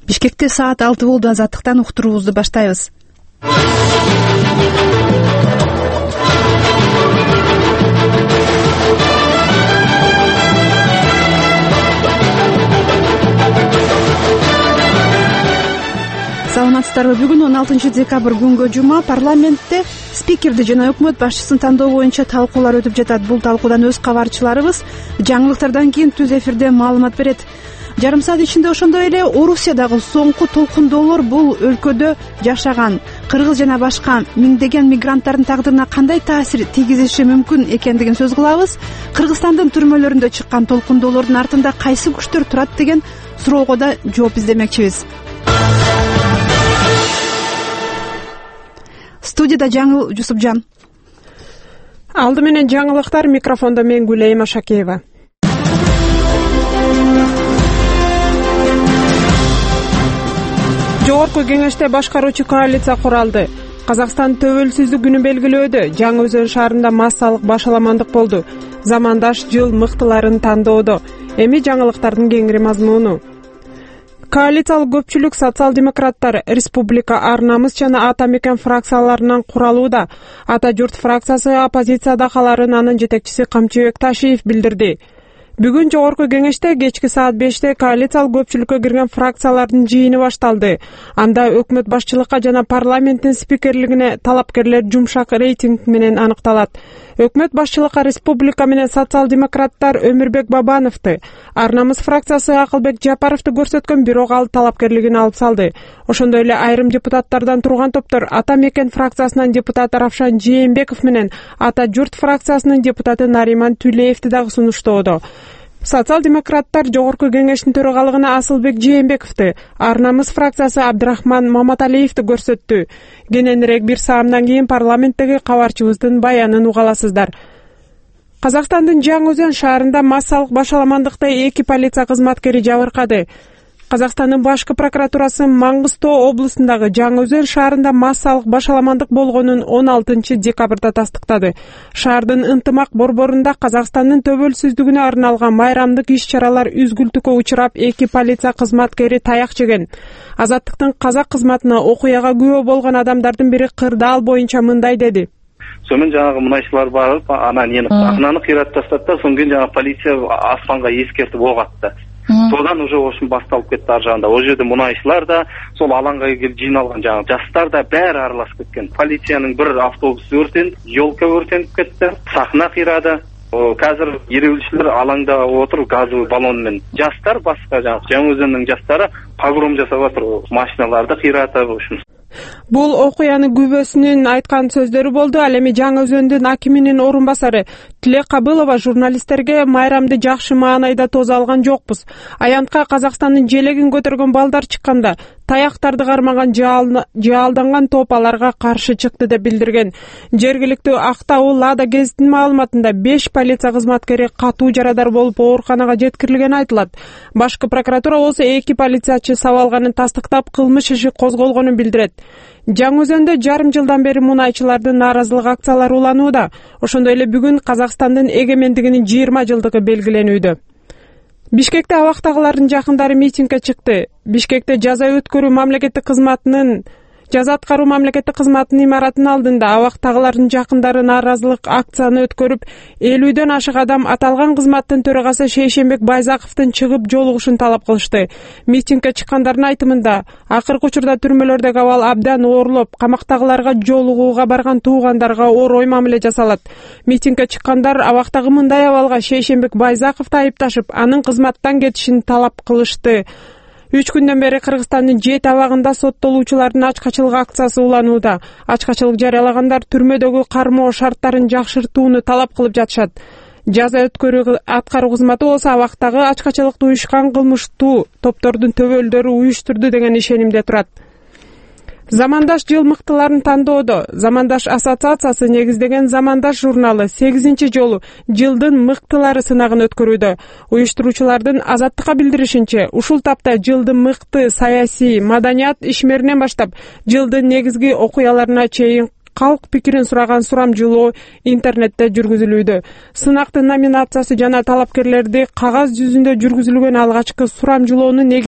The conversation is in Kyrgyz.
Бишкекте саат 6 болду. Азаттыктан уктуруубузду баштайбыз. Саламатсыздарбы? Бүгүн 16 декабрь күнгө жума парламентте спикерди жана өкмөт башчысын тандоо боюнча талкуулар өтүп жатат. Бул талкуудан өз кабарчыларыбыз жаңылыктардан кийин түз эфирде маалымат берет. Жарым саат ичинде ошондой эле Орусиядагы соңку толкундоолор бул өлкөдө жашаган кыргыз жана башка миңдеген мигранттардын тагдырына кандай таасир тийгизиши мүмкүн экендигин сөз кылабыз. Кыргызстандын түрмөлөрүндө чыккан толкундоолордун артында кайсы күчтөр турат деген суроого да жооп издемекчибиз. Студияда Жаңыл Жусупжан. Алды менен жаңылыктар, микрофондо мен Гүлейма Ашакеева. Жогорку кеңеште башкаруучу коалиция куралды. Казакстан төбөлсүздүк күнү белгилөөдө Жаңы Өзөн шаарында массалык башаламандык болду. Замандаш жыл мыктыларын тандоодо. Эми жаңылыктардын кеңири мазмуну. Коалициялык көпчүлүк социал-демократтар, Республика Ар-Намыс жана Ата Мекен фракцияларынан куралууда. Ата Журт фракциясы оппозицияда каларын анын жетекчиси Камчыбек Ташиев билдирди. Бүгүн жогорку кеңеште кечки саат 5-те коалициялык көпчүлүккө кирген фракциялардын жыйыны башталды. Анда өкмөт башчылыкка жана парламенттин спикерлигине талапкерлер жумшак рейтинг менен аныкталат. Өкмөт башчылыкка республика менен социал-демократтар Өмүрбек Бабановду, Ар-Намыс фракциясы Акылбек Жапаровду көрсөткөн, бирок ал талапкерлигин алып салды. Ошондой эле айрым депутаттардан турган топтор Ата Мекен фракциясынын депутаты Равшан Жээнбеков менен Ата Журт фракциясынын депутаты Нариман Түлеевди дагы сунуштоодо. Социал-демократтар жогорку кеңештин төрагалыгына Асылбек Жээнбековду, Ар-Намыс фракциясы Абдрахман Маматалиевди көрсөттү. Кененирээк бир саамдан кийин парламенттеги кабарчыбыздын баянын угаласыздар. Казакстандын Жаңы Өзөн шаарында массалык башаламандыкта 2 полиция кызматкери жабыркады. Казакстандын башкы прокуратурасы Маңгыстоо облусундагы Жаңы Өзөн шаарында массалык башаламандык болгонун 16 декабрда тастыктады. Шаардын ынтымак борборунда Казакстандын төбөлсүздүгүнө арналган майрамдык иш-чаралар үзгүлтүккө учурап 2 полиция кызматкери таяк жеген. Азаттыктын казак кызматына окуяга күбө болгон адамдардын бири кырдаал боюнча мындай деди. Сонун жанагы мунайчылар барып, акнаны кыйратып тастады да, сондон кийин жанагы полиция аспанга эскертип ок атты. Содан уже ошон башталып кетти ар жагында. О жерде мунайчылар да, сол алаңга келип жыйналган жанагы жаштар да баары аралашып кеткен. Полициянын bir автобусу өртенип, елка өртенип кетти, сахна кыйрады. Қазір ереуілшілер алаңда отыр газовый баллонмен. Жастар басқа Жаңы Өзөннүн жастары погром жасап отыр, машиналарды кыйратып ушун. Бул окуяны күбөсүнүн айткан сөздөрү болду. Ал эми Жаңы Өзөндүн акиминин орун басары Тилек Кабылова журналисттерге майрамды жакшы маанайда тоза алган жокпуз. Аянтка Казакстандын желегин көтөргөн балдар чыкканда таяктарды кармаган жаалданган топ аларга каршы чыкты деп билдирген. Жергиликтүү Актау Лада гезитинин маалыматында 5 полиция кызматкери катуу жарадар болуп ооруканага жеткирилгени айтылат. Башкы прокуратура болсо 2 полициячы сабалганын тастыктап, кылмыш иши козголгонун билдирет. Жаңы Өзөндө жарым жылдан бери мунайчылардын нааразылык акциялары уланууда. Ошондой эле бүгүн Казакстандын эгемендигинин 20 жылдыгы белгиленүүдө. Бишкекте абактагылардын жакындары митингге чыкты. Бишкекте жаза аткаруу мамлекеттик кызматынын имаратынын алдында абактагылардын жакындары нааразылык акцияны өткөрүп, 50дөн ашык адам аталган кызматтын төрагасы Шейшембек Байзаковдун чыгып жолугушун талап кылышты. Митингге чыккандардын айтымында, акыркы учурда түрмөлөрдөгү абал абдан оорлоп, камактагыларга жолугууга барган туугандарга орой мамиле жасалат. Митингге чыккандар абактагы мындай абалга Шейшембек Байзаковду айыпташып, анын кызматтан кетишин талап кылышты. 3 күндөн бери Кыргызстандын 7 абагында соттолуучулардын ачкачылык акциясы уланууда. Ачкачылык жарыялагандар түрмөдөгү кармоо шарттарын жакшыртууну талап кылып жатышат. Жаза өткөрүү аткаруу кызматы болсо абактагы ачкачылыкты уюшкан кылмыштуу топтордун төбөлдөрү уюштурду деген ишенимде турат. Замандаш жыл мыктыларын тандоодо Замандаш ассоциациясы негиздеген Замандаш журналы 8-чи жолу жылдын мыктылары сынагын өткөрүүдө. Уюштуруучулардын Азаттыкка билдиришинче, ушул тапта жылдын мыкты саясий, маданият ишмеринен баштап жылдын негизги окуяларына чейин калк пикирин сураган сурамжылоо интернетте жүргүзүлүүдө. Сынактын номинациясы жана талапкерлерди кагаз жүзүндө жүргүзүлгөн алгачкы сурамжылоонун